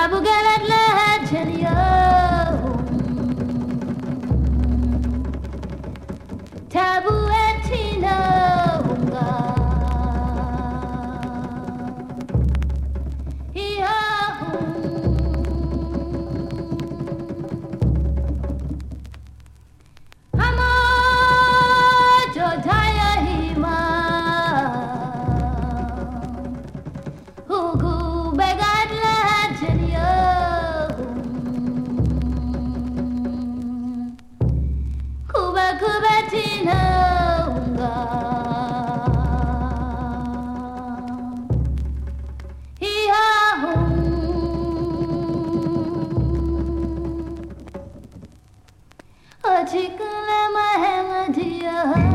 Tabu galat la janiyo. Tabu etina unga. Hiya hamo jodaya hima. Hugu begat la janiyo. Kuba kuba tina unga. Hiya Achikule mahemadiya.